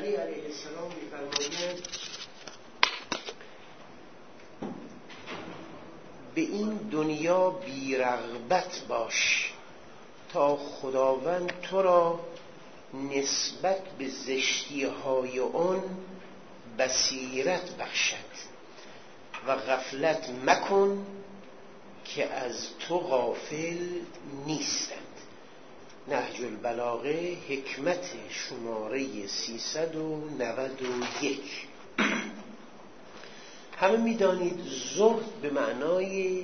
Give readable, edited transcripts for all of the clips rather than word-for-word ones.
علی علیه السلام می‌فرمایند به این دنیا بی‌رغبت باش تا خداوند تو را نسبت به زشتی‌های آن بصیرت بخشد و غفلت مکن که از تو غافل نیستند. نهج البلاغه حکمت شماره 391. همه می‌دانید زهد به معنای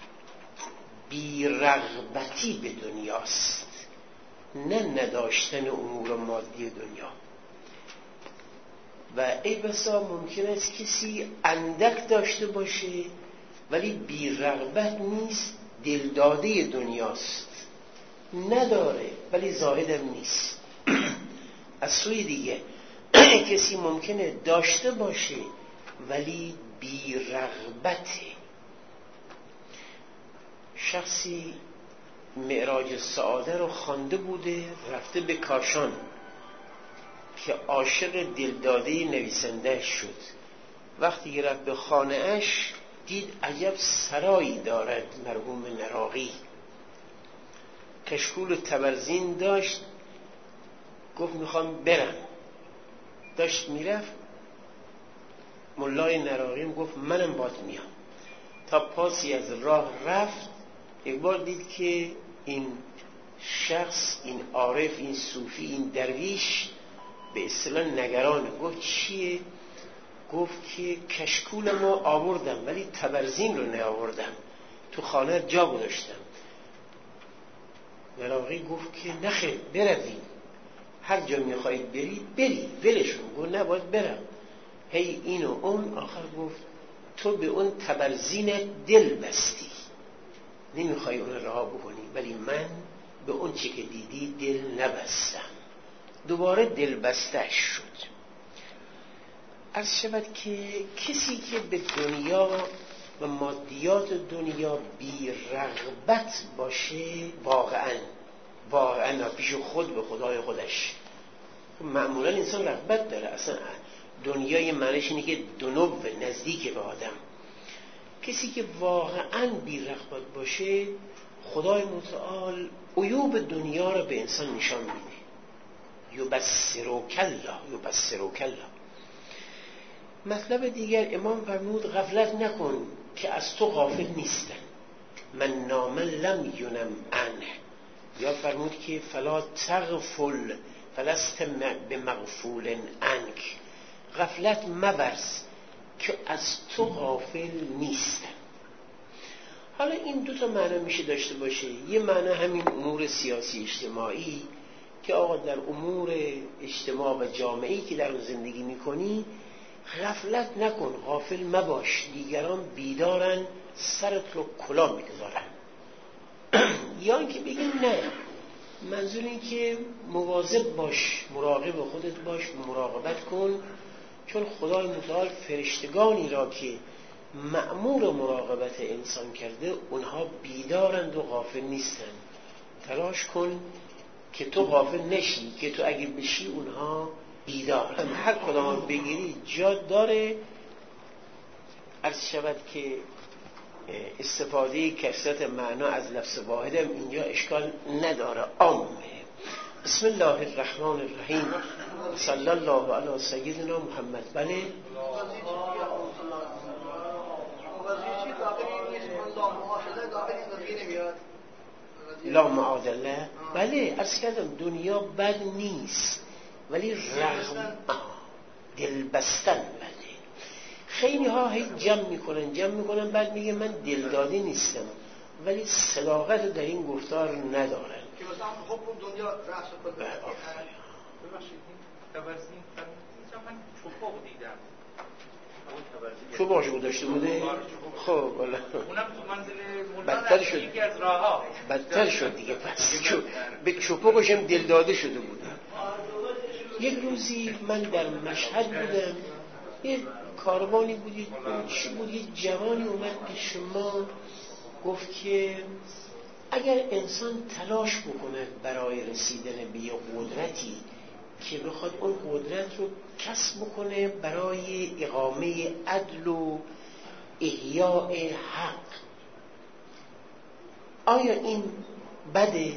بی‌رغبتی به دنیاست، نه نداشتن امور مادی دنیا. و ای بسا ممکن است کسی اندک داشته باشه ولی بی‌رغبت نیست، دلداده دنیاست، نداره ولی زاهدم نیست. از سوی دیگه کسی ممکنه داشته باشه ولی بی‌رغبته. شخصی معراج سعاده رو خوانده بوده، رفته به کاشان که عاشق دلداده نویسنده‌اش شد. وقتی رفت به خانه اش دید عجب سرایی دارد مرحوم نراقی، کشکول تبرزین داشت. گفت میخوام برم. داشت میرفت، ملای نراقی گفت منم باهات میام. تا پاسی از راه رفت، یک بار دید که این شخص، این عارف، این صوفی، این درویش به اصطلاح نگرانه. گفت چیه؟ گفت که کشکولمو آوردم ولی تبرزین رو نیاوردم، تو خانه جا گذاشتم. نراقی گفت که نخیر، بروی، هر جا میخواید بری، ولشون. گفت نه، باید برم. هی این و اون، آخر گفت تو به اون تبرزینت دل بستی، نمیخوای اون رها بکنی، ولی من به اون چی که دیدی دل نبستم. دوباره دل بستش شد. عرض شود که کسی که به دنیا و مادیات دنیا بی رغبت باشه، واقعا پیش خود به خدای خودش، معمولا انسان رغبت داره. اصلا دنیای معنیش اینه که دنو نزدیک به آدم. کسی که واقعا بی رغبت باشه، خدای متعال عیوب دنیا رو به انسان نشان میده. یبصرک الله. مطلب دیگر امام فرمود غفلت نکن که از تو غافل نیستن. من نام لم ینم عنه. یا فرمود که فلا تغفل فلست بمغفول عنک. غفلت مبرز که از تو غافل نیستن. حالا این دو تا معنی میشه داشته باشه. یه معنی همین امور سیاسی اجتماعی که آقا در امور اجتماع و جامعه‌ای که در اون زندگی میکنی غفلت نکن، غافل مباش، دیگران بیدارن سرت رو کلا میگذارن. یا اینکه بگیم نه، منظور این که مواظب باش، مراقب خودت باش، مراقبت کن، چون خدای متعال فرشتگانی را که مأمور مراقبت انسان کرده اونها بیدارند و غافل نیستند. تلاش کن که تو غافل نشی، که تو اگه بشی اونها بیدار. هر کدام بگیری جا داره. عرض شود که استفاده کثرت معنا از لفظ واحدم اینجا اشکال نداره، عامه. بسم الله الرحمن الرحیم. صلی الله علی سیدنا محمد. بله لا معادله. بله عرض کردم دنیا بد نیست ولی دل بستن بده. خیلی ها هی جمع میکنن بعد میگه من دلداده نیستم، ولی صداقت در این گفتار ندارن. که مثلا حب دنیا رأس خود ببخشید تبرزین من چوپاق دیدم. چوپاقشو داشته بوده؟ خب والا اونم تو منزل بدتر شد. یکی از راه‌ها بدتر شد دیگه. پس به چوپاقش هم دلداده شده بوده. یک روزی من در مشهد بودم، یه کاروانی بودی، چی بود، یه جوانی اومد پیش ما گفت که اگر انسان تلاش بکنه برای رسیدن به یه قدرتی که بخواد اون قدرت رو کسب بکنه برای اقامه عدل و احیاء حق. آیا این بده؟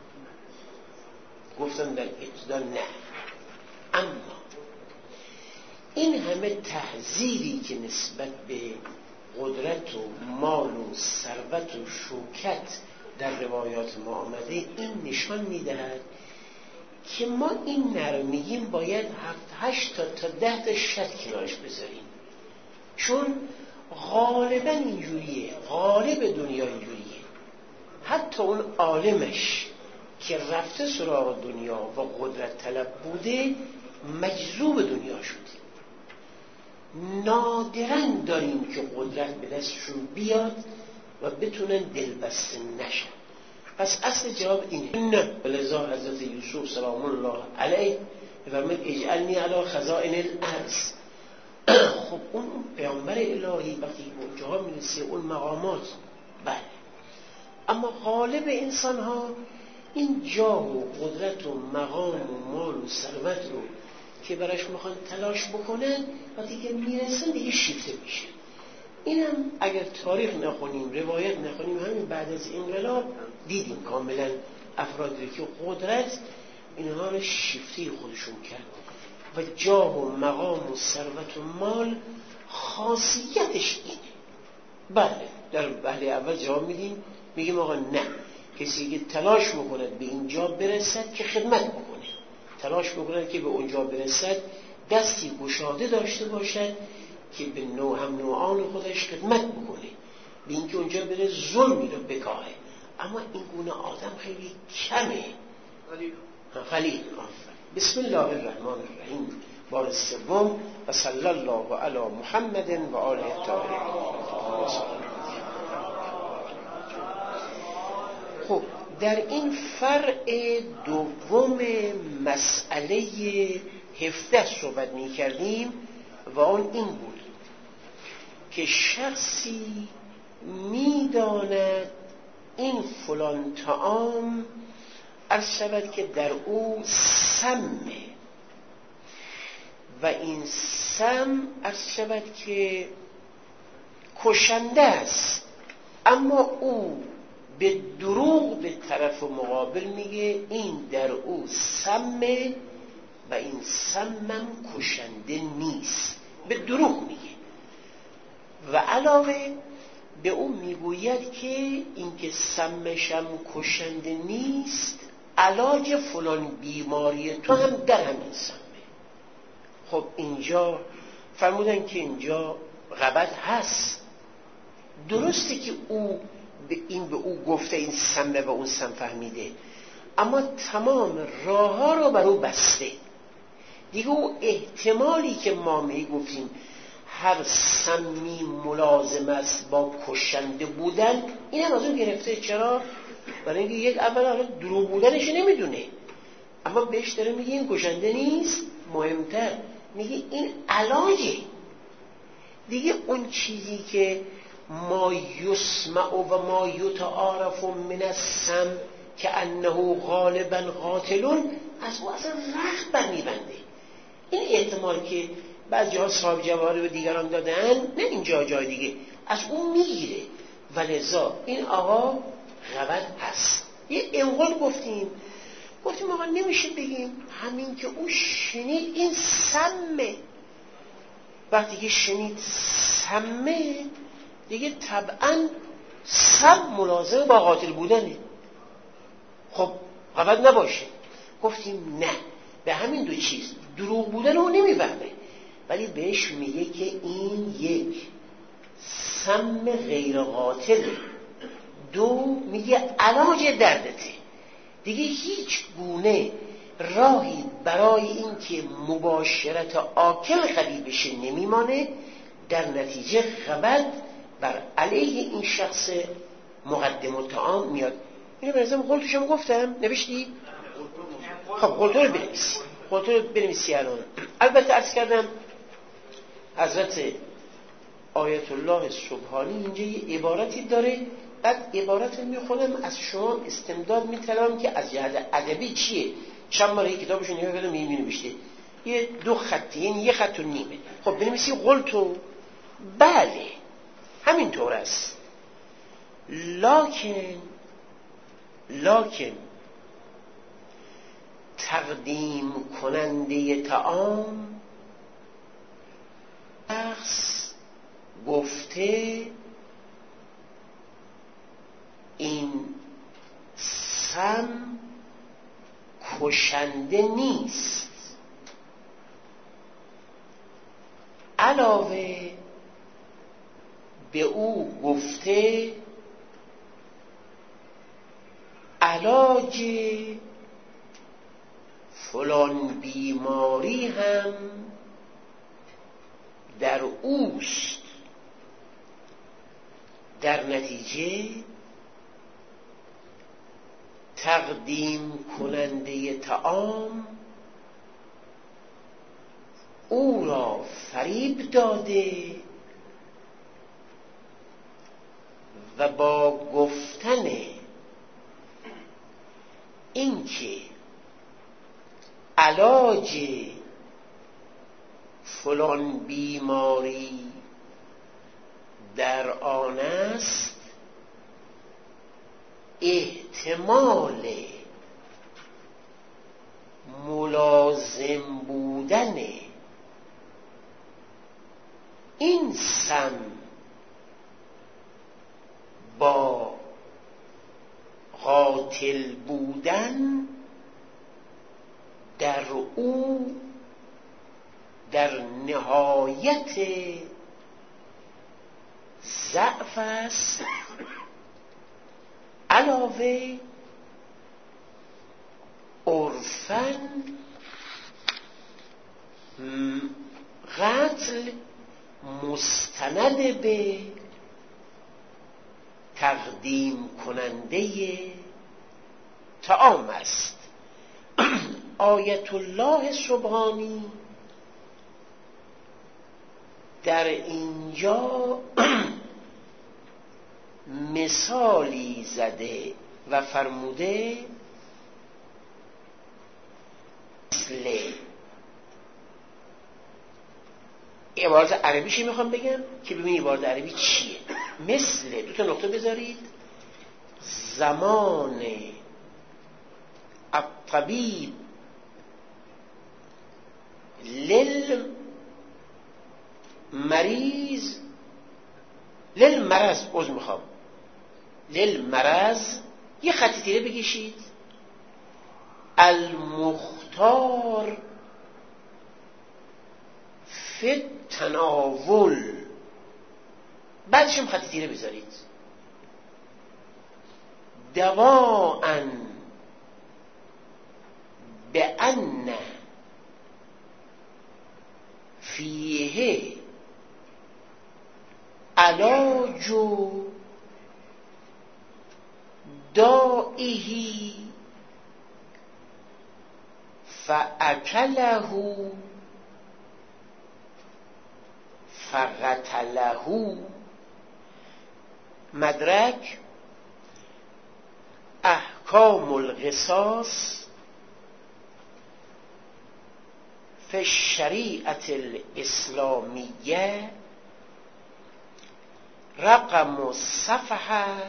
گفتم در ابتدا نه. اما این همه تحذیری که نسبت به قدرت و مال و ثروت و شوکت در روایات ما آمده، این نشان میدهد که ما این نرمییم باید 7-8 تا 10 تا شرط کنارش بذاریم، چون غالبا اینجوریه، غالب دنیا اینجوریه. حتی اون عالمش که رفته سراغ دنیا و قدرت طلب بوده مجذوب دنیا شده. نادراً داریم که قدرت به دستشون بیاد و بتونن دلبسته نشن. پس اصل جواب اینه. نه. لذا حضرت یوسف سلام الله علیه فرمود اجعلنی علی خزائن الارض. خب اون پیامبر الهی وقتی به اونجاها میرسه اون مقامات، بله، اما غالب انسان ها این جاه و قدرت و مقام و مال و ثروت رو که براش میخوان تلاش بکنن وقتی که میرسن دیگه شیفته میشه. اینم اگر تاریخ نخونیم، روایت نخونیم، همین بعد از انقلاب دیدیم کاملا افرادی که قدرت اینها رو شیفته خودشون کرد و جاه و مقام و ثروت و مال خاصیتش اینه. بله، در بحث اول جواب میگیم آقا نه، کسی که تلاش میکند به اینجا برسد که خدمت بکنه، تلاش بکنه که به اونجا برسد دستی گشاده داشته باشد که به هم نوعان خودش خدمت بکنه، به اینکه اونجا بره ظلمی رو بکاهه. اما این گونه آدم خیلی کمه. خلیل. بسم الله الرحمن الرحیم. بار سوم و صلی الله علی محمد و آله الطاهرین. خب در این فرع دوم مسئله 17 صحبت می کردیم و آن این بود که شخصی می داند این فلان طعام عرض شود که در او سمه و این سم عرض شود که کشنده است، اما او به دروغ به طرف مقابل میگه این در او سمه و این سمم کشنده نیست، به دروغ میگه و علاوه به اون میگوید که این که سمشم کشنده نیست علاج فلان بیماری تو هم در همین سمه. خب اینجا فرمودن که اینجا غیبت هست، درسته که او به او گفته این سمه و اون سم فهمیده، اما تمام راه ها رو بر او بسته دیگه. او احتمالی که ما میگفتیم هر سمی ملازم است با کشنده بودن، این هم از اون گرفته. چرا؟ برای اینکه یک اول دروغ بودنش نمیدونه، اما بهش داره میگه این کشنده نیست. مهمتر میگه این علاجه دیگه. اون چیزی که ما یسمع و ما یتعارف من السم که انه غالبا قاتلون، از او اصلا رخت بر میبنده. این احتمال که بعضی ها صاحب جواهر و دیگران دادن، نه اینجا جای دیگه، از اون میگیره. ولذا این آقا غیبت هست. یه انقل گفتیم آقا نمیشه بگیم همین که او شنید این سمه، وقتی که شنید سمه دیگه طبعا سم ملازم با قاتل بودنه. خب غیبت نباشه. گفتیم نه، به همین دو چیز، دروغ بودن رو نمیفهمه، ولی بهش میگه که این یک سم غیر قاتله، دو میگه علاج دردته. دیگه هیچ گونه راهی برای این که مباشرت آکل خلیبش نمیمانه. در نتیجه غیبت بر علیه این شخص مقدم الطعام میاد. اینو به نظرم قلتوشم گفتم، نوشتی؟ خب قلتو رو بنویسی الان. البته عرض کردم حضرت آیت الله سبحانی اینجا یه عبارتی داره، بعد عبارت رو میخونم از شما استمداد میطلبم که از جهت ادبی چیه چند بار این کتابشو نگاه کردم می‌نوشته یه 2 خطی، یعنی 1 خط و نیمه. خب بنویسی قلتو، بله همینطور است. لکن تقدیم کننده طعام شخص گفته این سم کشنده نیست، علاوه به او گفته علاج فلان بیماری هم در اوست. در نتیجه تقدیم کننده طعام او را فریب داده و با گفتن اینکه علاج فلان بیماری در آن است، احتمال ملازم بودن این سم با قاتل بودن در او در نهایت ضعف است. علاوه عرفاً قتل مستند به تقدیم کننده طعام است. آیت الله سبحانی در اینجا مثالی زده و فرموده مثل عبارت عربیشی میخوام بگم که ببینید عبارت عربی چیه. مثل 2 نقطه بذارید، زمان الطبیب للمرض یه خطی تیره بکشید، المختار فی التناول، بعدش هم خطی تیره بذارید، دواءً بأن فیه علاج دائه فأکله فقتله. مدرک احکام القصاص فی الشریعة الاسلامیه، رقم صفحه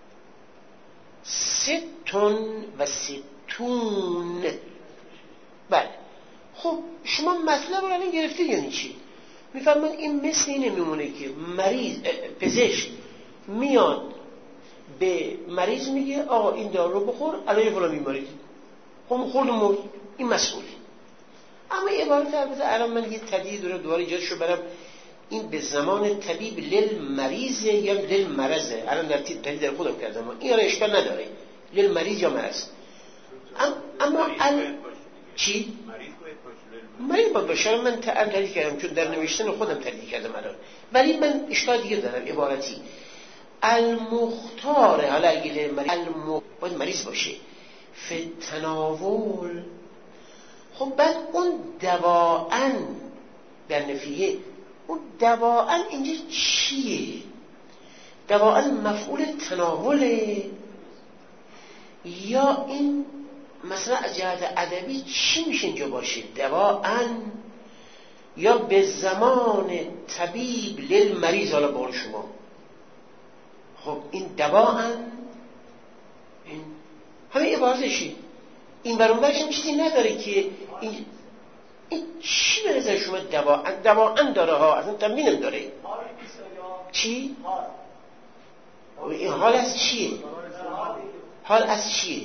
66. بله خب شما مطلب رو الان گرفتید. یعنی چی؟ میفهمن این مثل اینه میمونه که پزشک میاد به مریض میگه آقا این دارو رو بخور علاج فلان بیماری، خب خورد و مرد، این مسئوله. اما عبارت البته الان من یه تدیید رو دوباره ایجاد شو برم، این به زمان طبیب للمریض یا للمرضه. الان در تدیید در خودم کردم، این را اشکال نداره للمریض یا مرض. اما چی؟ مریض باید باشه. من تدیید کردم چون در نوشتن خودم تدیید کردم الان، ولی من اشکال دیگه دارم. عبارتی المختار، حالا اگه باید مریض باشه، فی تناول. خب بعد اون دواءً در نفیه، اون دواءً اینجا چیه؟ دواءً مفعول تناوله یا این مثلا از جهت ادبی چی میشه اینجا باشه؟ دواءن یا به زمان طبیب للمریض. حالا بقول شما خب این دواءن، این همه عبارتشی، این برونورش هم چیزی نداره که این چی به نظر شما دواءن داره ها، اصلا تنبینم داره. چی؟ این حال از چیه؟ حال از چیه؟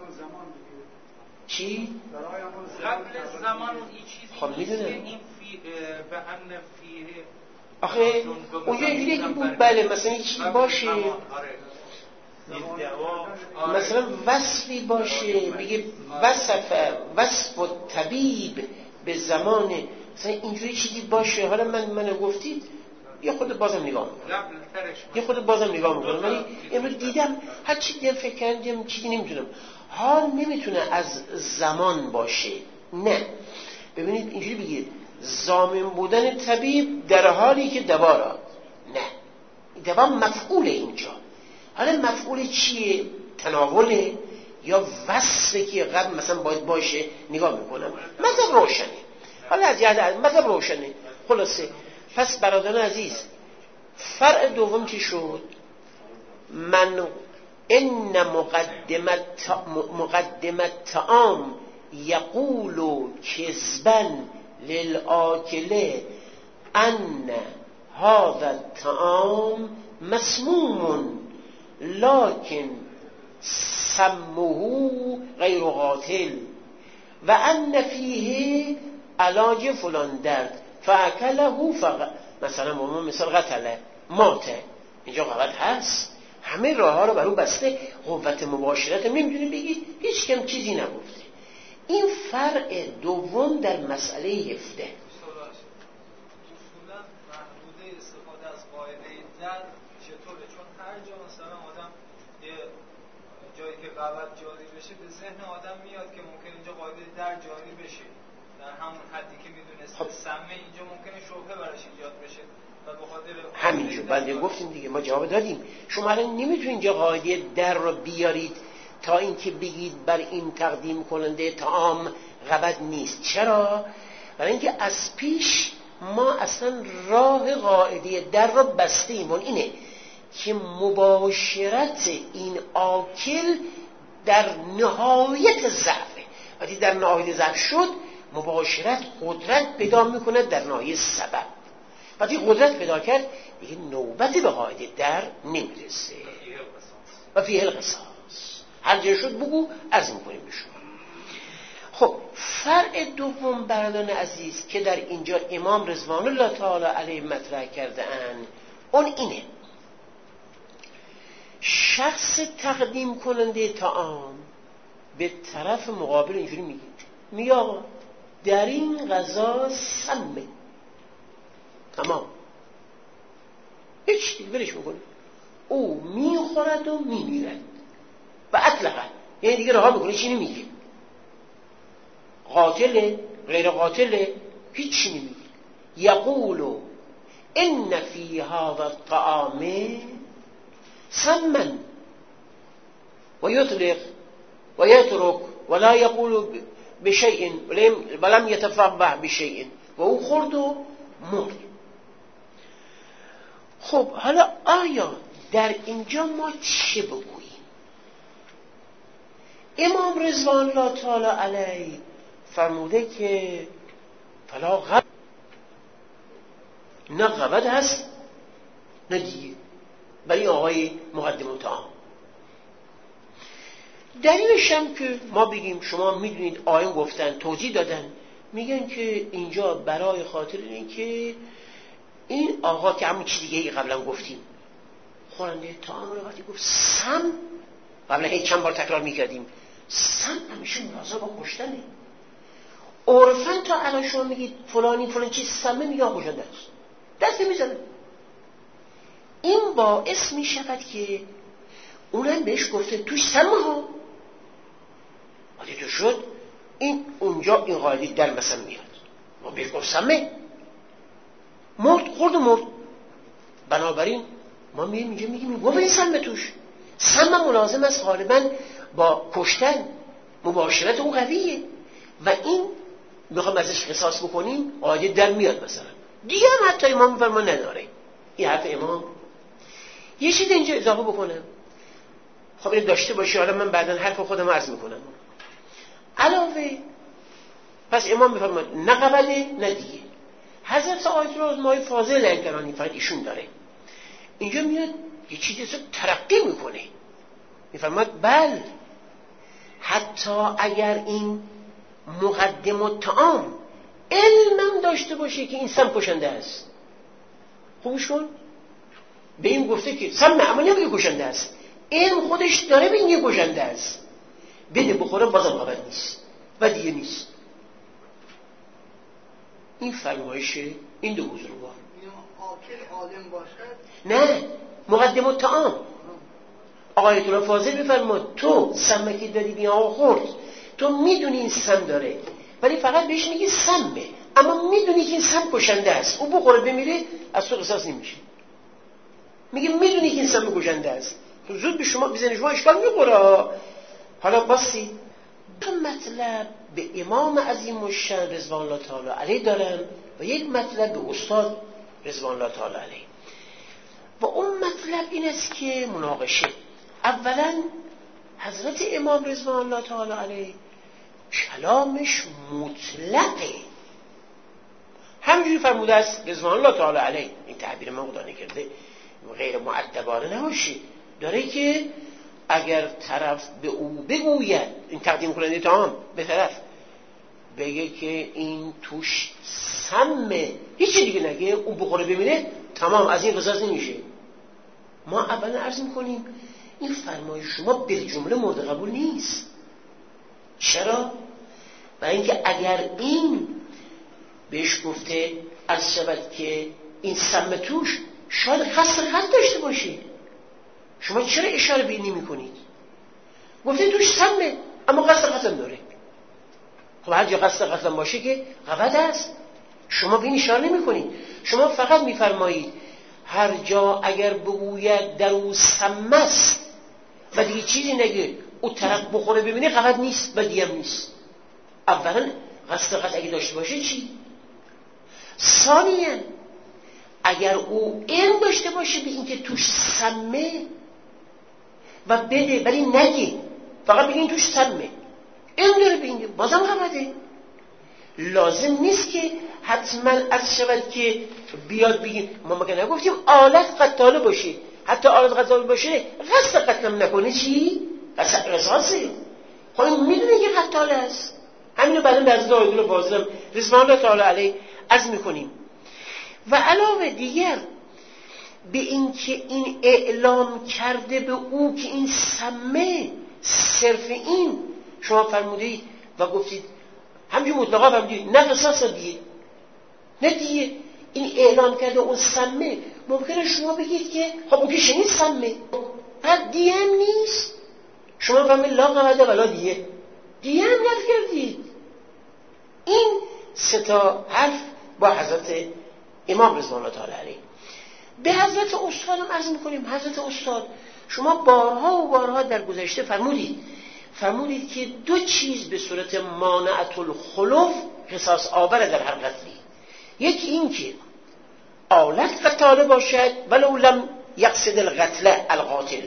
چی؟ قبل زمان این چیزی خب میدونم این به ان فیه آخه اونجا اینجوریه که بود بله مثلا یه چیزی باشه مثلا وصفی باشه بگه وصف و طبیب به زمان مثلا اینجوری چیزی باشه. حالا من گفتید یه خود بازم نگاه میکنم ولی امروز دیدم هر چی دل فکر کردم چیزی نمیتونم. حال نمیتونه از زمان باشه، نه. ببینید اینجوری بگید ضامن بودن طبیب در حالی که دوا را، نه دوا مفعول اینجا. حالا مفعول چیه؟ تناوله یا وصفه که قبل مثلا باید باشه. نگاه میکنم مطلب روشنه. حالا از جهت مطلب روشنه. خلاصه پس برادران عزیز فرع دوم چی شد؟ من ان مقدمت طعام یقول کذبا للآکله ان هذا الطعام مسموم لكن سمه غیر قاتل و ان فیه علاج فلان درد فاکله مثلا مثال قتله ماته. اینجا غلط هست، همه راه ها رو بر اون بسته. قوت مباشرت نمیدونی بگی هیچ کم چیزی نگفته. این فرع دوم در مسئله 17. اصولا محدوده استفاده از قاعده در چطوره؟ چون هر جا مثلا آدم یه جایی که قواعد جاری بشه به ذهن آدم میاد که ممکن اینجا قاعده در جاری بشه در همون حدی که میدونست. سمه اینجا ممکنه شبهه براش ایجاد بشه و به خاطر همینجور بنده گفتیم دیگه، ما جواب دادیم. شما الان نمیتونید اینجا قاعده در رو بیارید تا اینکه بگید بر این تقدیم کننده طعام غبط نیست. چرا؟ برای اینکه از پیش ما اصلا راه قاعده در رو بستیم. اون اینه که مباشرت این آکل در نهایت ضعفه. وقتی در نهایت ضعف شد مباشرت قدرت پیدا میکنه در نهایت سبب. وقتی قدرت پیدا کرد دیگه نوبتی به قاعده در نمیرسه و فیه القصاص. هر جای شد بگو عرض میکنیم به شما. خب فرع دوم برادران عزیز که در اینجا امام رضوان الله تعالی علیه مطرح کرده اند اون اینه: شخص تقدیم کننده طعام به طرف مقابل اینجوری میگه آقا در این غذا سمه، تمام، هیچ دیگه برش میکنه. او میخورد و میمیرد و اطلقا یعنی دیگه رها میکنه، چی نمیگه، قاتله غیر قاتله هیچ نمیگه. یقولو ان فی هذا الطعام سمن و یطلق و یترک ولا یقول بشیء ولم یتفقه بشیء و او خورد و مرد. خب حالا آیا در اینجا ما چه بگوییم؟ امام رضوان الله تعالی علیه فرموده که فلا غبط، نه غبط هست نه دیگه برای آقای مقدم طعام. دلیلش هم که ما بگیم شما میدونید آیه گفتن توضیح دادن، میگن که اینجا برای خاطر اینه که این آقا که همون چیز دیگه قبلا گفتیم خورنده طعام رو وقتی گفت سم، قبلا هیچ چند بار تکرار میکردیم سم همیشه مناسب با کشتنه. عرفاً تا الان شما میگید فلانی فلان چیز سمه، میگه کشنده است، دست نمیزنه. این باعث میشود که اونم بهش گفته توش سمه ها، ولی تو شد این اونجا این قاعده در مثلا میاد، ما بهش گفت سمه، مرد، خورد و مرد. بنابراین ما میگیم اینجا میگیم گفت این سمه توش. سمه ملازم است غالبا با کشتن، مباشرت اون قویه و این میخوام ازش قصاص بکنیم قاعده در میاد مثلا دیگه هم حتی امام میفرما نداره. این حرف امام. یه چیز اینجا اضافه بکنم، خب این داشته باشی، حالا من بعداً حرف خودم عرض میکنم. علاوه پس امام میفرما نه قبله نه دیگه. حضرت آیت الله مای فاضل انگرانی فقط ایشون داره. اینجا میاد یه چیزی رو ترقی میکنه، میفرماد بل حتی اگر این مقدم الطعام علمم داشته باشه که این سم کشنده است، خوبش کن، به این گفته که سم نه اما نمیگه کشنده است، علم خودش داره به این کشنده است، بده بخوره بازم قبل نیست و دیگه نیست. این فرمایش این دو بزرگوار. آکل عالم باشد؟ نه، مقدم الطعام. آیت الله فاضل میفرماد تو سمکی داری بیا خورد، تو میدونی این سم داره ولی فقط بهش میگی سمه، اما میدونی که این سم کشنده است، او بخوره بمیره از تو قصاص نمیشه. میگه میدونی که این سم کشنده است، تو زود به شما بزنی شما اشکال میخوره. حالا باسی دو مطلب به امام عظیم الشأن رضوان الله تعالی علیه دارم و یک مطلب به استاد رضوان الله تعالی علیه. و اون مطلب این است که مناقشه اولا حضرت امام رضوان الله تعالی علیه کلامش مطلقه، همجوری فرموده است رضوان الله تعالی علیه، این تعبیر من خدا نکرده غیر مؤدبانه نباشید، داره که اگر طرف به او بگوید، این تقدیم کننده طعام به طرف بگه که این توش سمه، هیچی دیگه نگه، اون بخوره ببینه تمام، از این قصاص نمیشه. ما اولا عرض میکنیم این فرمایش شما به جمله مورد قبول نیست. چرا؟ برای اینکه اگر این بهش گفته از شود که این سم توش شاید قصد قتل داشته باشید، شما چرا اشاره به این نمی کنید؟ گفته توش سمه اما قصد قتل داره. خب هر جا قصد قتل باشه که غلط است، شما به این اشاره نمی کنید، شما فقط میفرمایید هر جا اگر بگوید در او سم است و دیگه چیزی نگه او طرف بخوره ببینه غلط نیست و دیگه نیست. اولا قصد قتل اگه داشته باشه چی؟ ثانیاً اگر او علم داشته باشه به اینکه توش سمه و بده ولی نگه، فقط بگه این توش سمه، علم داره به اینکه بازم غلطه. لازم نیست که حتما از شود که بیاد بگیم ما مگه نگفتیم آلت قتاله باشه، حتی آلت قتاله باشه قصد قتلم نکنه چی؟ قصاصه. خب این میدونه که قتاله است. همینو بعدم به حضرت آیت الله فاضل رضوان الله تعالی علیه عرض میکنیم. و علاوه دیگر به اینکه این اعلام کرده به او که این سمه، صرف این شما فرمودید و گفتید همجور مطلقا فرمودید نه قصاص دیگه، نه دیگه این اعلام کرده اون سمه، ممکنه شما بگید که خب اون که شنید سمه بعد دیگه هم نیست، شما فرمودید لا قمده ولا دیگه هم نفی کردید. این سه تا حرف با حضرت امام رضوان الله تعالی علیه. به حضرت استاد هم عرض میکنیم حضرت استاد شما بارها و بارها در گذشته فرمودید که دو چیز به صورت مانعت الخلف قصاص آور در هر قتلی، یکی این که آلت قتاله باشد ولو لم یقصد القتل القاتل،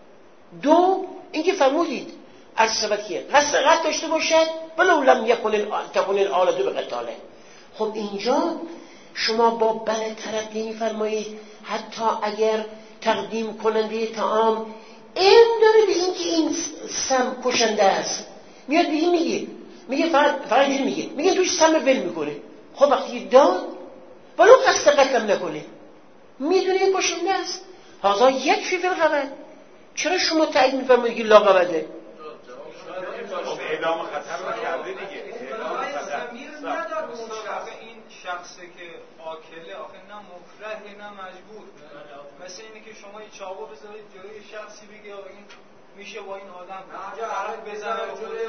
دو اینکه فرمودید از سبب که قصد قتل داشته باشد ولو لم تکن الآلت بقتاله. خب اینجا شما با بله طرف نمی‌فرمایید حتی اگر تقدیم کننده طعام علم داره به این که این سم کشنده است، میاد به این میگه فقط اینجوری میگه توش سم ول میکنه. خب وقتی داد ولو قصد قتلم نکنه میدونه این کشنده است، هذا یک فی القبض. چرا شما تایید می‌فرمایید که لا قبضه؟ اعلام خطر نکرده دیگه. این شخصی که آکله آخه نه مکره نه مجبور، مثل اینه که شما یه چاقو بذارید جلوی شخصی بگه این میشه با این آدم عرق بزنه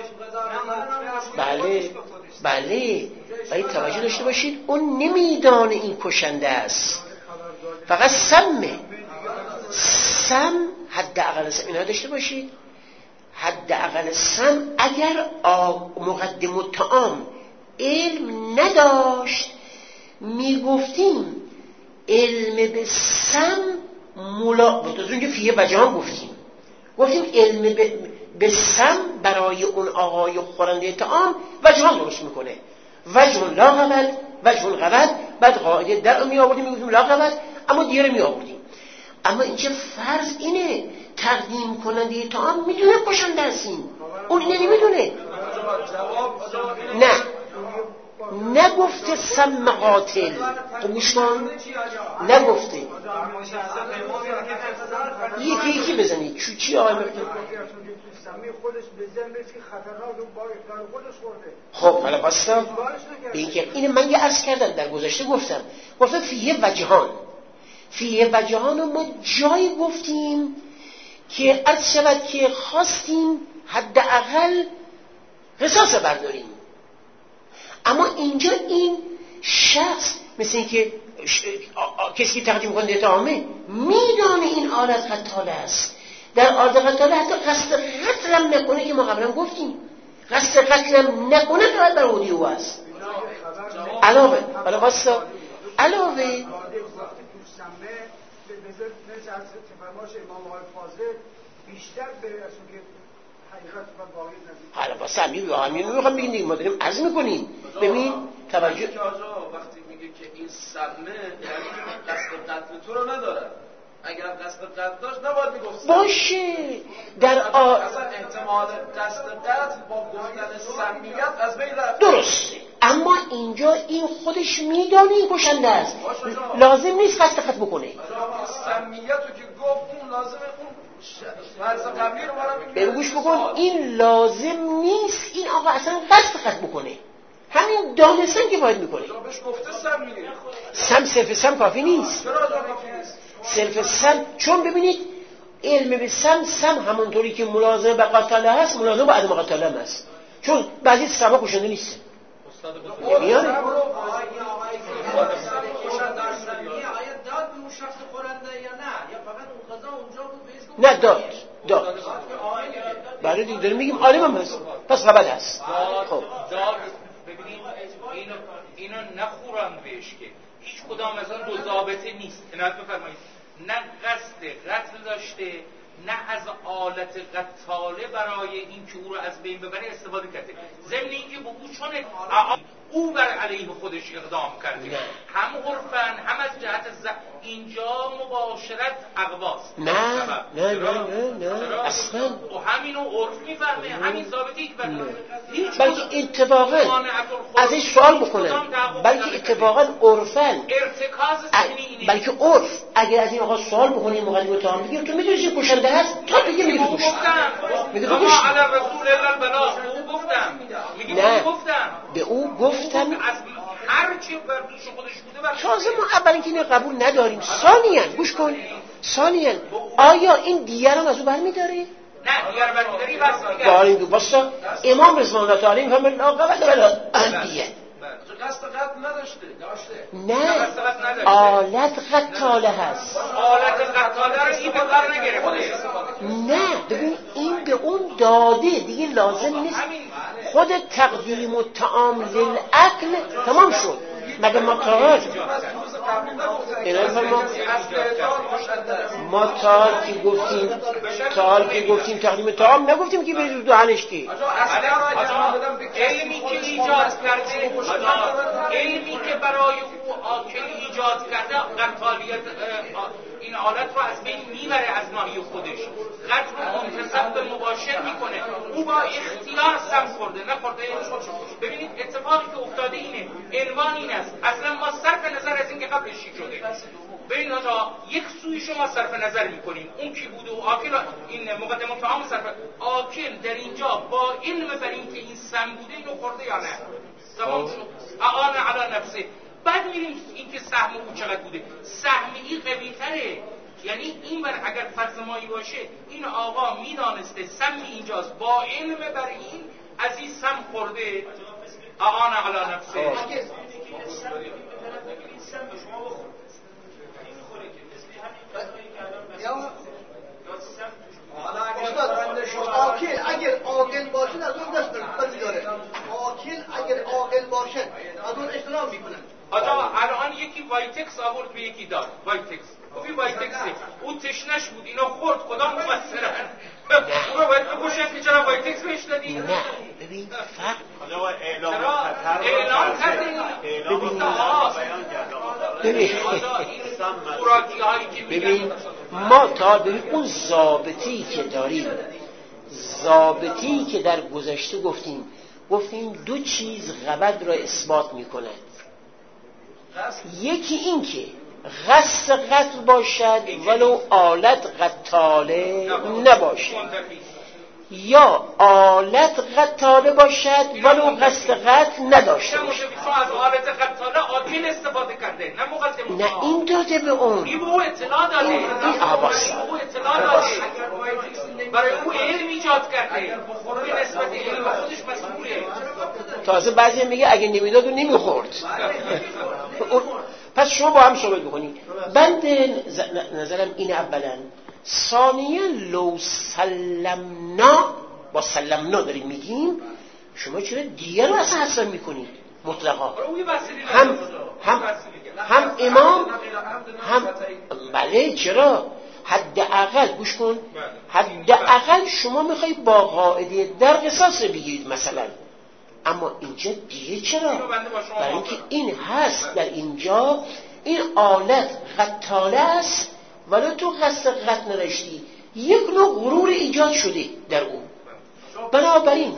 بله ولی توجه داشته باشید اون نمیدانه این کشنده است، فقط سمه. سم حد اقل سم اینا داشته باشید. حداقل سم اگر مقدم الطعام علم نداشت میگفتیم علم به سم بتازه اونجا فیه وجهان گفتیم علم به سم برای اون آقای خورنده طعام وجهان درست میکنه. وجه لا قبل، وجه قبل، بعد قاعده در می آوردیم میگفتیم لا قبل، اما دیگه می آوردیم. اما اینجا فرض اینه تقدیم کننده طعام میدونه کشنده هستیم، اون اینه نمیدونه. نگفته سم قاتل، گوش کن، نگفته. یکی بزنید چی آقای مقدم؟ خب حالا باستا به این من یه عرض کردم در گذشته گفتم فیه وجهان رو ما جایی گفتیم که عرض شود که خواستیم حداقل قصاص برداریم. اما اینجا این شخص مثل این که کسی که تقدیم کننده طعامه میدانه این آلت قتاله است، در آلت قتاله حتی قصد قتلم نکنه که ما قبلا گفتیم قصد قتلم نکنه فقط بر عهده او است. علاوه بیشتر برسون که حقیقت و باقی نزید. حالا با همین میخوام بگیم دیگه ما داریم عرض میکنیم. ببین توجه وقتی میگه که این سمه یعنی قصد قتل تو رو نداره، اگر قصد قتل داشت نباید میگفت باشه در اصلا احتمال قصد قتل با گفتن سمیت از بین رفت. درسته، اما اینجا این خودش میدانه این کشنده است، لازم نیست قصد قتل بکنه. سمیت رو که گفت اون لازمه اون فرض قبلی رو برام میگه گوش بکن، این لازم نیست این آقا اصلا قصد قتل بکنه، همین دانستن که باید میکنه. بهش گفته سم میگه سم صرف سم کافی نیست. چرا کافی نیست؟ صرف سم، چون ببینید علم به سم همونطوری که ملازمه به قتاله هست ملازمه به عدم قتاله هم هست، چون بعضی سما کشنده نیست. میانه داد به اون شخص خورنده یا نه، یا فقط اون قضا اونجا بود بهش گفت؟ نه داد برای دیگه داریم میگیم عالم هم هست، پس قبل هست. خب داد ببینید اینو نخورند بهش که هیچ کدام از اون دو ضابطه نیست. عنایت بفرمایید، نه قصد قتل داشته نه از آلت قتاله برای این که او رو از بین ببره استفاده کرده، ضمن اینکه به او چون او بر علیه خودش اقدام کرده، هم عرفن هم از جهت اینجا مباشرت اقواست. نه اصلا و همینو عرف میفهمه، همین ضابطی که بلکه اتفاقا ازش سوال بکنن، بلکه اتفاقا عرفن ارتکاز ذهنی اینه، بلکه عرف اگر از این آقا سوال بکنه مقدمه تمام بگیر تو میدونی چه کشنده هست تا بگه میگه تو میگه تو گوش علی رسول الله البلاغ او گفتم میگه گفتم به او گفتم از هر چی بر دوش خودش بوده تازه ما اول اینکه اینو قبول نداریم، ثانیاً گوش کن، ثانیاً آیا این دیگر هم از او برمیداره؟ نه دیگر برمیداری بس میگه داریم دو باستا امام رضوان الله تعالی میفهمه لاقبل اندیه قصد قتل نداشته نه آلت قتاله هست. آلت قتاله رو این به کار نگرفته. نه ببین این به اون داده دیگه لازم نیست خود تقدیم الطعام للاکل تمام شد. مگه ما تال که گفتیم تقدیم طعام نگفتیم که برید دو حلش کی علمی که ایجاد کرده، علمی که برای او آکل ایجاد کرده قتالیت این حالت رو از بین میبره از ناحیه خودش، قتل رو منتصب به مباشر میکنه، او با اختیار سم خورده نخورده. ببینید اتفاقی که افتاده اینه، عنوان این است، اصلا ما صرف نظر از این که قبلش چی شده، ببین آقا یک سوی شما صرف نظر میکنیم اون کی بوده و آکل این مقدمه طعام صرف آکل در اینجا با علم بر این که این سم بوده اینو خورده یا نه تمام شد، اعان علی نفسه. بعد میریم این که سهم او چقدر بوده، سهمی قوی تره، یعنی این بر اگر فرض مایی باشه این آقا میدانسته سمی اینجاست، با علم بر این از این سم خورده اعان علی نفسه. آکل عاقل باشد از اون دست می‌داره. عاقل اگر عاقل باشد از اون اجتناب میکنه. آقا الان یکی وایتکس آورد به یکی داد. وایتکس. گفتی وایتکسه. اون تشنش بود. اینا خورد کدام مقصرن؟ اون رو باید بکشن که چرا وایتکس بهش دادی؟ نه ببین فرق حالا اعلام کردین. ببین ما تا ببین اون ضابطه‌ای که داریم، ضابطه‌ای که در گذشته گفتیم دو چیز غبن را اثبات می‌کند. یکی این که قصد قتل باشد ولو آلت قتاله نباشد، یا آلت قتاله باشد ولو قصد قتل نداشته باشد. از آلت قتاله عاقل استفاده کرده نه مقدم. نه این داده به اون، این به او اطلاع داده، این برای او علم ایجاد کرده، به نسبت علم خودش مسئوله. تازه بعضی میگه اگه نمیداد و نمیخورد. پس شما با هم صحبت بکنید. بند نظرم این اولا. ثانیا لو سلمنا، با سلمنا داریم میگیم، شما چرا دیگر رو اصلا حسن میکنید مطلقا؟ هم امام هم بله چرا؟ حداقل گوش کن، حداقل شما میخوای با قاعده در قصاص بگیرید مثلا، اما اینجا دیگه چرا؟ برای اینکه این هست در اینجا این آلت قتاله است ولی تو قصد قتل نداشتی، یک نوع غرور ایجاد شده در اون. بنابراین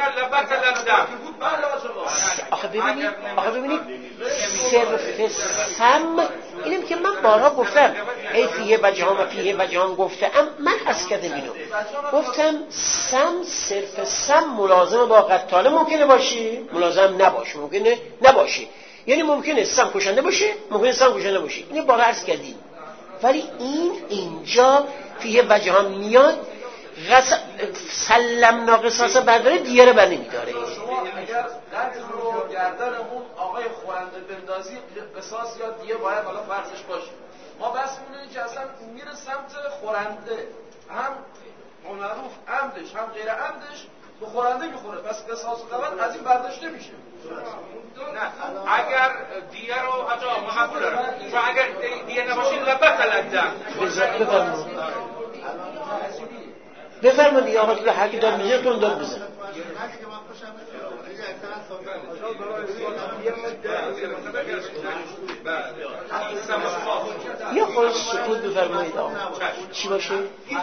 آخه ببینید صرف سم اینم که من بارها گفتم ای فیه بجهان و فیه بجهان گفتم، من حس کردم اینو گفتم سم صرف سم ملازم با قتاله ممکنه باشه، ملازم نباشه، ممکنه نباشه، یعنی ممکنه سم کشنده باشه، ممکنه سم کشنده باشه، اینو بارها عرض کردیم. ولی اینجا فیه بجهان میاد سلم ناقصاصه برداره دیاره بر نمیداره. شما اگر قتل رو گردن اون آقای خورنده بندازی قصاص یا دیه باید حالا فرضش باشه. ما بس می‌بینیم که اصلا میره سمت خورنده، هم معروف عمدش هم غیر عمدش به خورنده میخوره، پس قصاص قبل از این برداشته میشه. نه اگر دیه رو حتی ما قبول دارم، چون اگر دیه نباشه لبت لدم بفرمایید یا آقا هر کی داد میزنه تون داد بزن. یا خود سکوت بفرمایید آقا چی باشه؟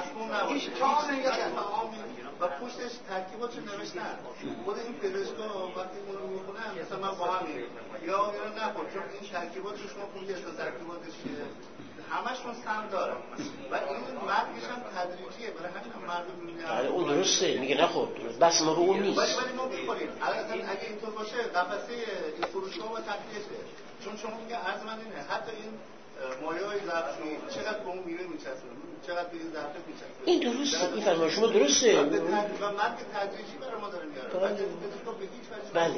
و پشتش ترکیباتشو نوشتن. خود این پزشکا وقتی اون رو میخونن مثلا من با هم یا اینا نخور، چون این ترکیباتش شما خوندید تا ترکیباتش چیه همشون سم داره و این مرگش هم تدریجیه، برای همین هم مردم میبینن. بله اون درسته، میگه نخور درست، بس ما رو اون نیست. ولی ما میخوریم. البته اگه اینطور باشه قفسه این فروشگاه و تخلیهشه، چون شما میگه عرض من اینه حتی این مایه‌های ظرفشویی چقدر به اون میوه میچسبه، چقدر به این ظرف میچسبه. این درسته، این فرمان شما درسته. و مرگ تدریجی برای ما داره میاره. بله.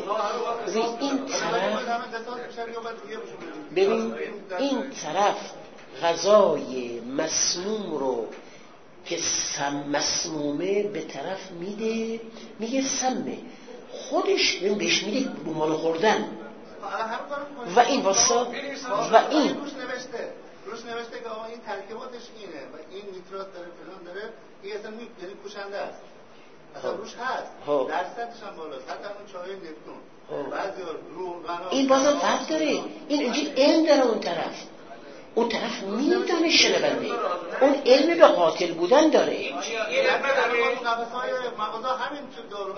ببین این طرف غذای مسموم رو که سم مسمومه به طرف میده، میگه سمه، خودش بهش میده بومانو خوردن و این واسه و این روش نوشته که آقا این ترکیباتش اینه و این نیترات داره فلان داره، این اصلا یعنی کشنده است، اصلا روش هست، درصدش هم بالاست، حتی اون چای نپتون بعضی رو این بازم فرق داره. این اینجا علم داره، اون طرف میدونه شنونده، اون علم به قاتل بودن داره. این نفس‌های مغازه همین دارو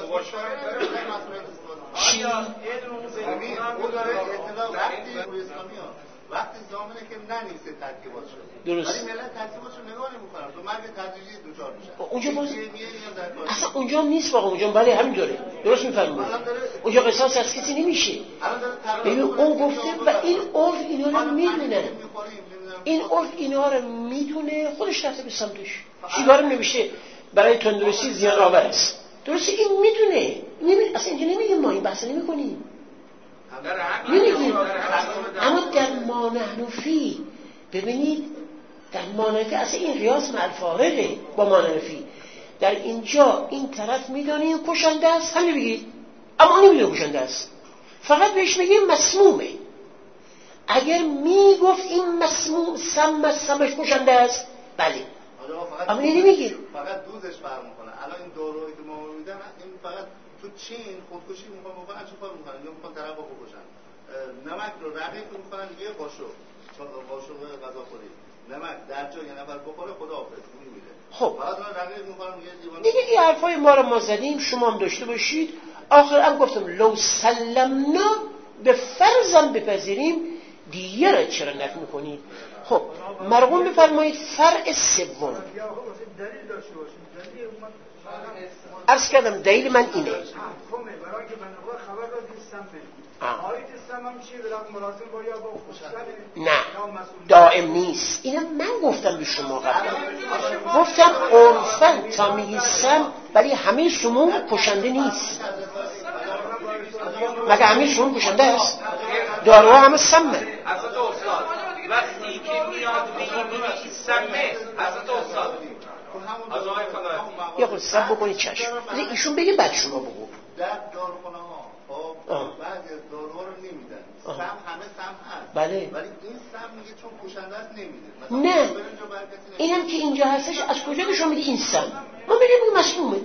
چی؟ اون داره اطلاع وقتی زامنه که ننیسته ترکیبات شد درست، ولی ملت ترکیباتشو نگاه نمی‌کنن، تو مرگ تدریجی دوچار میشن. اونجا باز اصلا اونجا نیست واقعا، اونجا بله همین داره، درست می‌فرمایید. اونجا قصاص از کسی نمیشه. ببین اون گفته و این عرف اینا رو میدونه، این عرف اینا رو میدونه، خودش رفته به سمتش چیکارم نمیشه برای تندرستی زیان آور است. درسته این میدونه، اصلا اینجا نمیگه ما این بحث نمی‌کنیم، نمیگیم. اما در ما نحن فی، ببینید در ما نحن فی اصلا این قیاس مع الفارقه با ما نحن فی. در اینجا این طرف میدونه این کشنده است، همین بگید، اما اون نمیدونه کشنده است، فقط بهش میگه مسمومه. اگر میگفت این مسموم سمش کشنده است، بله، اما نمیگه، فقط دوزش فرق میکنه. الان این دارویی که ما میدن این فقط تو چین خودکشی میخوان بکنن، چه کار میکنن؟ یا میخوان طرفو بکشن. نمک رو رقیق میکنن دیگه، قاشق غذاخوری نمک در جای یه نفر بخوره خداحافظ میمیره. خب بعد اون رقیق میکنن دیگه این حرفای ما رو ما زدیم، شما هم داشته باشید. آخر هم گفتم لو سلمنا، به فرضم بپذیریم، دیگه را چرا نفی میکنید؟ خب مرقوم بفرمایید فرع سوم. عرض کردم دلیل من اینه. نه دائم نیست، اینم من گفتم به شما قبل، گفتم عرفاً تا میگی سم، ولی همه سموم کشنده نیست. مگه همه سموم کشنده است؟ داروها همه سمه. حضرت استاد وقتی که میاد میگی سمه، حضرت استاد از آقای خدایتی یه خود سب بکنید چشم، ایشون بگه بعد شما بگو. در داروخانه ها بعضی از داروها رو نمیدن، سم همه سم هست، بله، ولی این سم میگه چون کشنده است نمیده. نه اینم که اینجا هستش، از کجا که شما میگی این سم؟ ما میگیم مسمومه.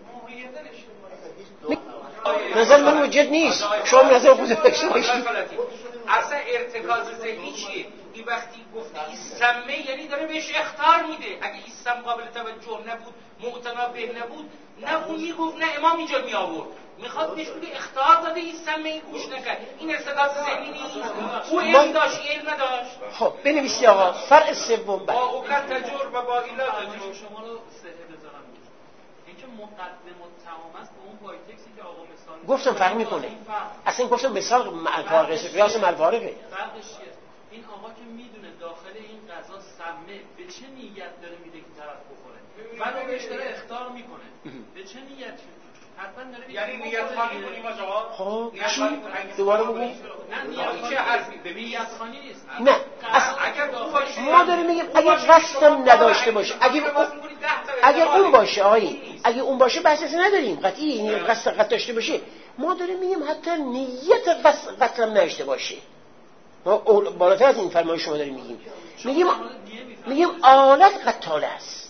نظر من وجد نیست، شما نظر خود داشته باشید. اصلا ارتکاز ذهنی چیه؟ این وقتی گفتی این سمه یعنی داره بهش اخطار میده. اگه این سم قابل توجه نبود، معتنا به نبود، نه اون میگفت نه امام اینجا می آورد، میخواد بهش بگه اخطار داده این سمه، این گوش نکرد. این ارتکاز ذهنی نیست. او علم داشت، علم نداشت. خب بنویسی آقا فرع سوم. با اوقات تجور و با ایلا تجور. شما رو صحه بذارم اینکه مقدم و تمام است به اون بایتکسی که آقا مثال گفتم فرق میکنه. اصلا گفتم مثال فارغ قیاس ملفارقه. فرقش چیه؟ این آقا که میدونه داخل این غذا سمه، به چه نیت داره میده که طرف بخوره؟ منو بهش داره اخطار میکنه. به چه نیتی؟ حتما داره یعنی نیت خواهی کنیم آقا؟ خب چی؟ دوباره بگو. نه نیت چه حرفی؟ ببین نیت خواهی نیست. نه اگر باشه، ما داریم میگیم اگر قصدم نداشته باشه، اگر اون باشه آقایی، اگه اون باشه بحثی نداریم، قطعی این قصد داشته باشه. ما داریم میگیم حتی نیت قتلم نداشته باشه. ما بالاتر از این فرمایش شما داریم میگیم آلت قتاله است.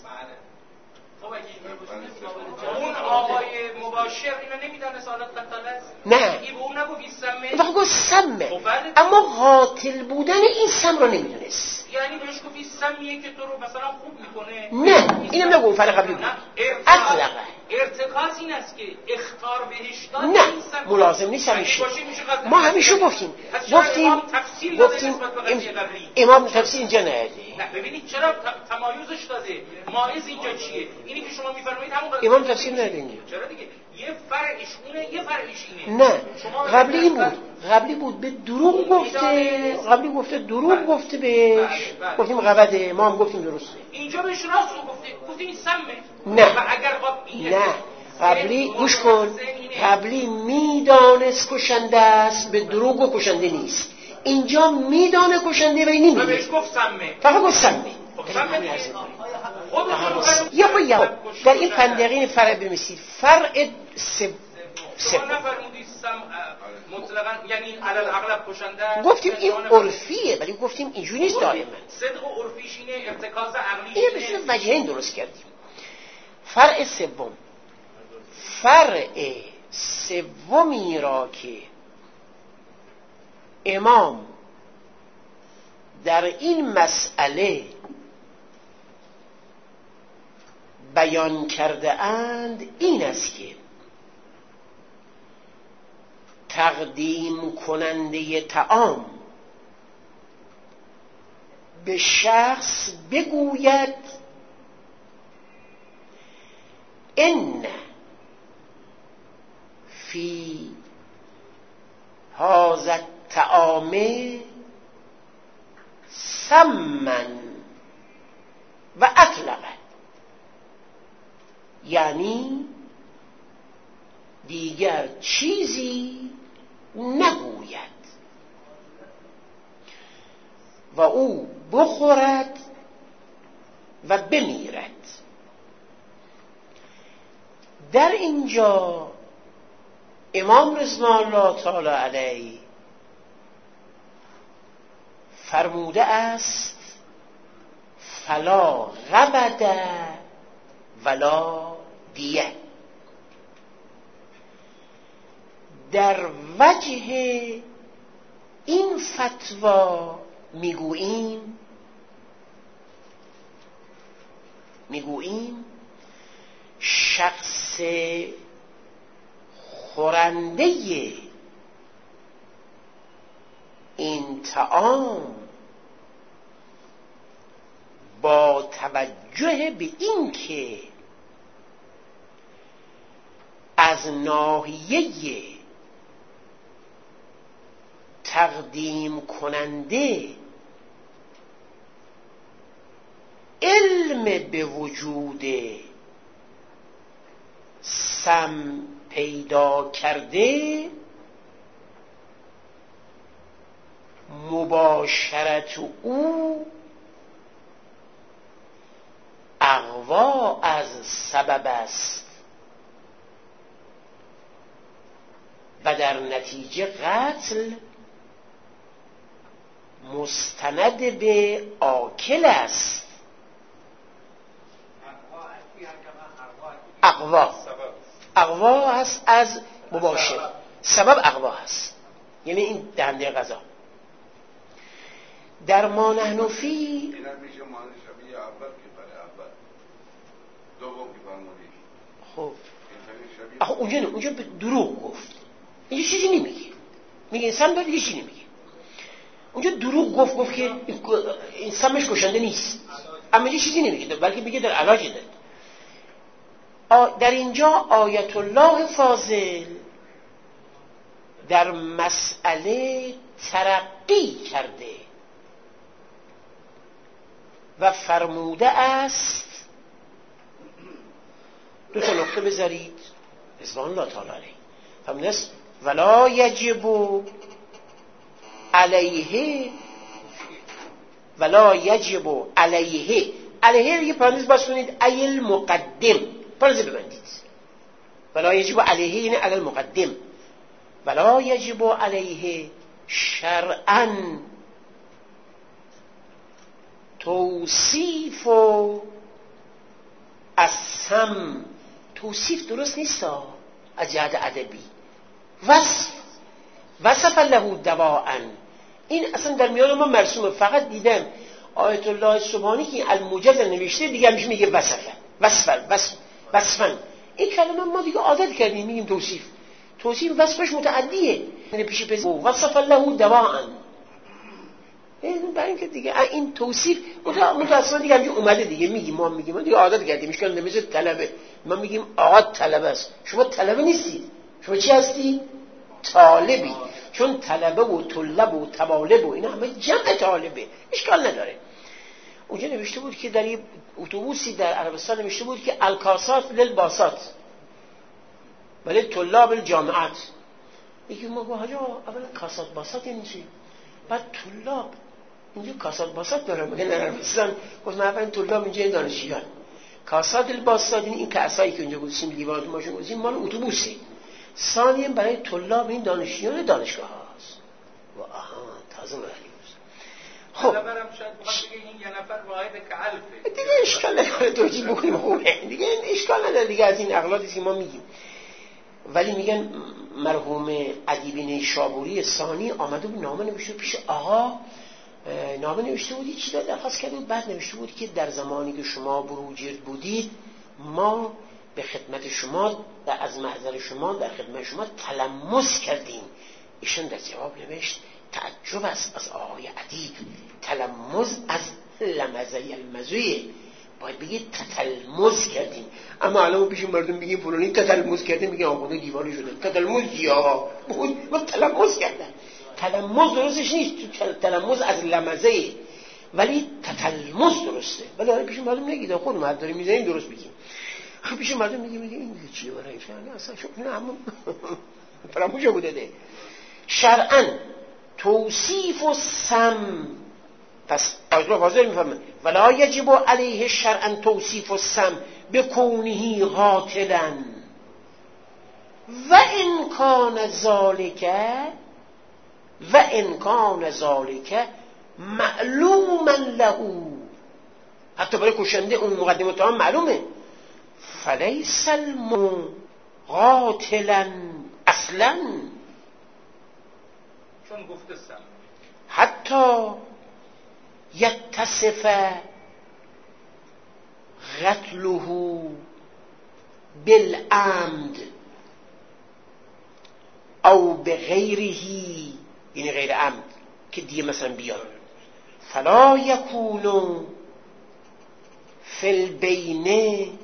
اون آقای مباشر اینو نمیدانست آلت قتاله است؟ نه این به اون نگفت سمه؟ این گفت سمه، اما قاتل بودن این سم رو نمیدونست. یعنی بهش گفتی سمیه که تو رو مثلا خوب میکنه؟ نه اینم نگو فرق قبلی بود. اطلقه ارتکاز این است که اختار بهش داد. نه ملازم نیست همیشه. ما همیشه گفتیم امام تفسیر اینجا نه. ببینید چرا تمایزش داده. مایز اینجا چیه؟ اینی که شما میفرمایید همون امام تفسیر نده اینجا. چرا دیگه؟ یه فرعش اونه، یه فرعش اینه. نه قبلی بود به دروغ گفته، قبلی گفته دروغ گفته بهش، گفتیم غبده، ما هم گفتیم درسته. اینجا بهش راست گفته این سمه. نه و اگر نه قبلی گوش کن، قبلی میدانست کشنده است، به دروغ و کشنده نیست. اینجا میدانه کشنده ولی نمیگه، بهش گفت سمه، فقط گفت سمه. یا در این پندقین فرع بمیسید فرع سوم. نفرمودی سم مطلقاً یعنی علل اغلب کشنده. گفتیم این عرفیه ولی گفتیم اینجوری نیست دائما. صدق و عرفیش اینه، ارتکاز عقلیش اینه. بسید وجهین درست کردیم. فرع سوم، فرع سومی را که امام در این مسئله بیان کرده اند این است که تقدیم کننده طعام به شخص بگوید ان فی هذا الطعام سمن و اطلقه، یعنی دیگر چیزی نگوید و او بخورد و بمیرد. در اینجا امام رضوان الله تعالی علیه فرموده است فلا غبد ولا دیه. در وجه این فتوا میگوییم شخص خورنده این طعام با توجه به این که از ناحیه تقدیم کننده علم به وجود سم پیدا کرده، مباشرت او اقوا از سبب است و در نتیجه قتل مستند به آکل است. اقوا هست از مباشر، سبب اقوا هست، یعنی این دهنده غذا. در ما نحن فی اینا میشه معنی شبیه اول که برای اول دوم که فرمودی. خب اونجا به دروغ گفت، اینجا چیزی نمیگه، میگه انسان داره، دیگه چیزی نمیگه. اونجا دروغ گفت که این سمش کشنده نیست، اما یه چیزی نمیگه، بلکه میگه در علاج ده. در اینجا آیت الله فاضل در مسئله ترقی کرده و فرموده است، دو تا نقطه بذارید، رضوان الله تعالی علیه، فرموده است ولا یجب علیه علیه یه پرانتز باز کنید، ایل مقدم پرانتز ببندید، ولا یجب علیه یعنی علی المقدم، ولا یجب علیه شرعا توصیف السم. توصیف درست نیست از جهت ادبی، وصف له دواء، این اصلا در میان ما مرسومه. فقط دیدم آیت الله سبحانی که الموجز نوشته، دیگه همیشه میگه وصفا. این کلمه ما دیگه عادت کردیم میگیم توصیف وصفش متعدیه، یعنی پیش وصف له دواء، برای اینکه دیگه این توصیف متأسفانه دیگه همینجور اومده دیگه، میگیم ما دیگه عادت کردیم. اشکال نمیشه طلبه، ما میگیم آقا طلبه است، شما طلبه نیستی، شما چی هستی؟ طالبی. چون طلبه و طلب و طالب و اینا همه جمع طالبه، اشکال نداره. اونجا نوشته بود که در یه اتوبوسی در عربستان نوشته بود که الکاسات للباسات ولی طلاب الجامعات. میگه ما با حاجا اولا کاسات باسات یعنی چی؟ بعد طلاب اینجا کاسات باسات داره، میگه در عربستان گفت من اولا طلاب اینجا این دانشجویان، کاسات الباسات این کاسایی که اونجا گذاشتیم دیوار ماشین گذاشتیم مال اتوبوسی. ثانیاً برای طلاب این دانشجویان دانشگاه هاست. و آها تازه معلومه. خب برام شاید بخواد بگه این یه نفر واحد که الفه دیگه اشکال نداره، توجیه بکنیم خوبه دیگه، اشکال نداره دیگه از این اغلاطی که ما میگیم. ولی میگن مرحوم ادیب نیشابوری ثانی آمده بود نامه نوشته پیش آقا، نامه نوشته بود چیزا درخواست کرده بود، بعد نوشته بود که در زمانی که شما بروجرد بودید ما به خدمت شما از محضر شما در خدمت شما تلمس کردیم. ایشون در جواب نوشت تعجب است از آقای ادیب، تلمس از لمزه المزویه، باید بگید تتلمس کردیم. اما الان پیش مردم بگیم فلانی تتلمس کردیم، میگن آقا دیوانه شده، تتلمس یا بود تلمس کردن. تلمس درستش نیست، تلمس از لمزه، ولی تتلمس درسته. ولی الان پیش مردم نگید خود ما داریم میذاریم درست بگیم. خب پیش مردم میگه این چیه برای فلان اصلا شو نه هم فراموش بوده ده. شرعاً توصیف و سم، پس آیت الله فاضل میفهمه ولا یجب علیه شرعاً توصیف و سم بکونه قاتلاً. و ان کان ذالک معلوما له، حتی برای کشنده اون مقدمه اتهام معلومه، فلیس قاتلا اصلا، چون گفته سم حتی یتصف قتله بالعمد او بغیره، یعنی غیر عمد که دیگه مثلا بیاد، فلا یکون فی البین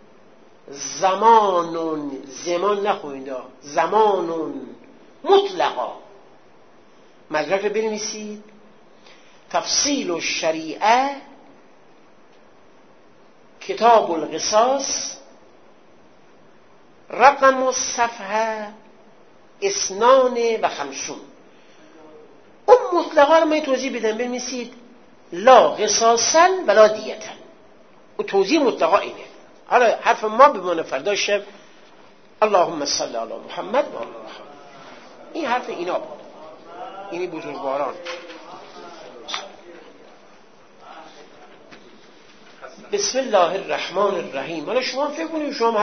زمان نخوینده زمان مطلقا. مدرک رو بنویسید، تفصیل الشریعه کتاب القصاص رقم الصفحه 52. اون مطلقا رو من توضیح بدم، بنویسید لا قصاصا ولا دیتا، و توضیح مطلقا اینه. حالا حرف ما بمانه فردا شب اللهم صل علی محمد و آل محمد. این حرف اینا بود، اینی بزرگواران. بسم الله الرحمن الرحیم. حالا شما فکر کنید شما